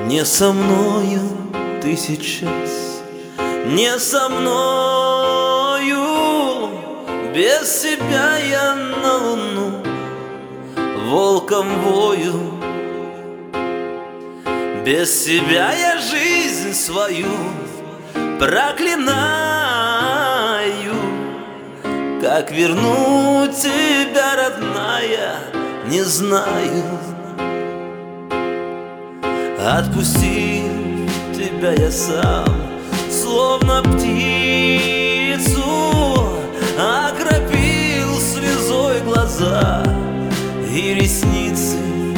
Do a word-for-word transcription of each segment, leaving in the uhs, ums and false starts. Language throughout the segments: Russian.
Не со мною ты сейчас, не со мною. Без тебя я на луну волком вою. Без тебя я жизнь свою проклинаю. Как вернуть тебя, родная, не знаю. Отпустив тебя я сам, словно птицу, окропил слезой глаза и ресницы.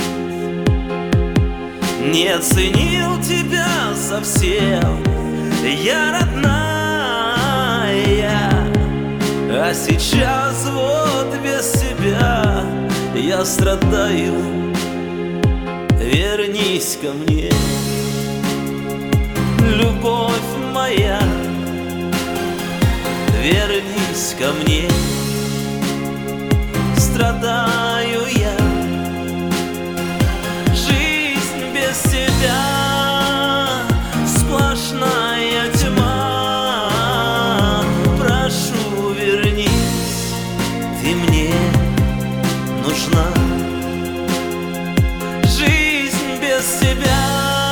Не ценил тебя совсем я, родная, а сейчас вот без тебя я страдаю. Вернись ко мне, любовь моя, вернись ко мне, страдаю я. Жизнь без тебя сплошная тьма. Прошу, вернись, ты мне нужна. Без тебя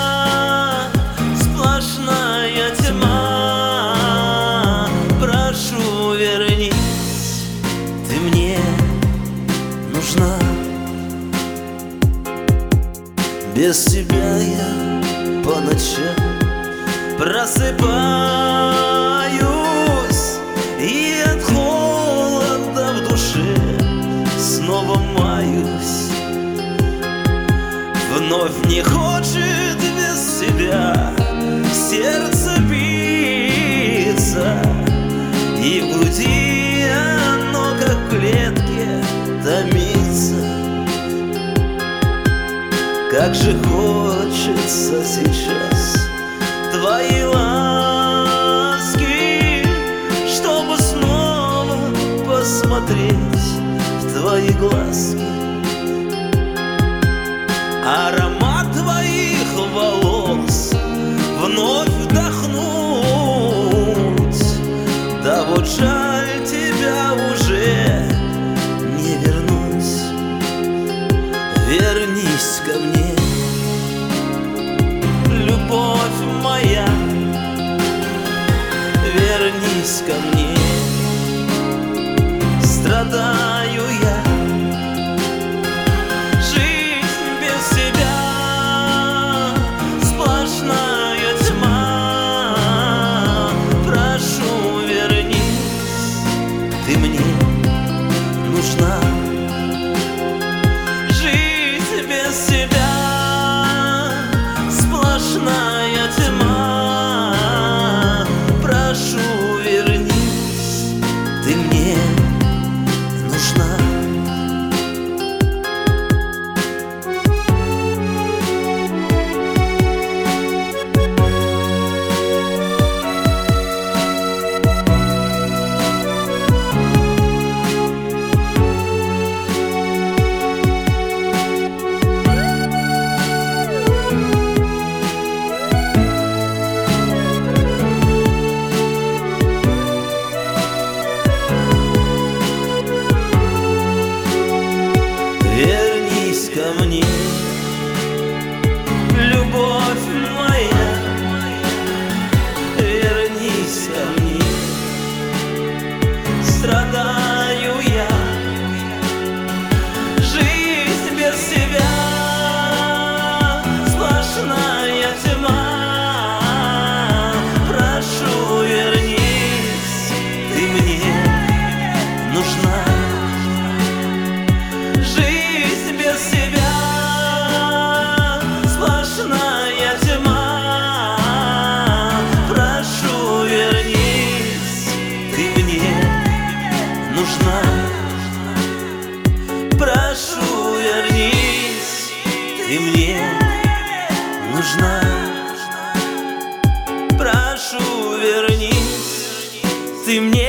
сплошная тьма. Прошу, вернись, ты мне нужна. Без тебя я по ночам просыпаюсь, и от холода в душе снова маюсь. Вновь не хочет без себя сердце биться, и в груди оно, как в клетке, томится. Как же хочется сейчас твои ласки, чтобы снова посмотреть в твои глазки. Аромат твоих волос вновь вдохнуть. Да вот жаль, тебя уже не вернуть. Вернись ко мне, любовь моя, вернись ко мне, страдаю я. Ты мне нужна. Жизнь без тебя сплошная тьма. Прошу, вернись, ты мне нужна. Вернись ко мне, любовь моя, вернись ко мне, страдаю я. Жизнь без тебя сплошная тьма. Прошу, вернись, ты мне нужна. Без тебя сплошная тьма. Прошу, вернись, ты мне нужна. Прошу, вернись, ты мне нужна. Прошу, вернись, ты мне